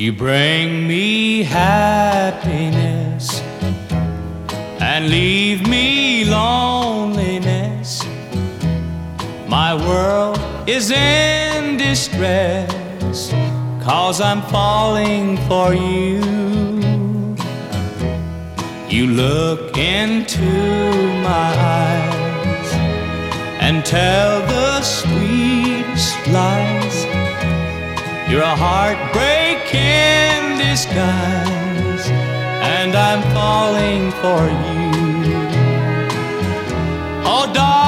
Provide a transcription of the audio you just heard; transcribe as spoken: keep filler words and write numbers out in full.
You bring me happiness and leave me loneliness. My world is in distress, 'cause I'm falling for you. You look into my eyes and tell the sweetest lies. You're a heartbreak in disguise, and I'm falling for you. Oh, darling,